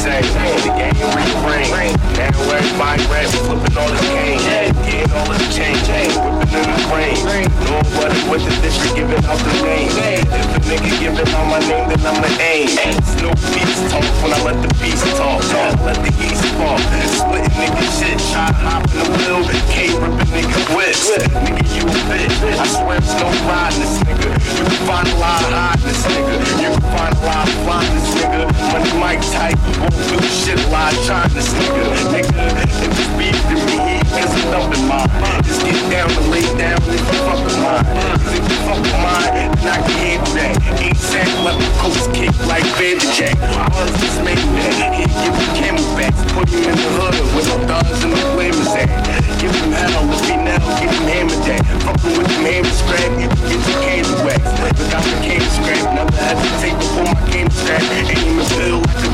same. The game refrain. Now everybody rap, flipping all the cane. Getting all the change. Whipping in the brain. Nobody with the district giving out the name. If a nigga giving out my name, then I'm the aim. No beats talk when I let the beats talk. Let the east fall. Splitting nigga shit. Try to hop in the wheel. K ripping nigga whips. Nigga, you a bitch. I swear it's no riding this nigga. You can find a lot of hiding this nigga. You can find a lot of flying this nigga. Money mic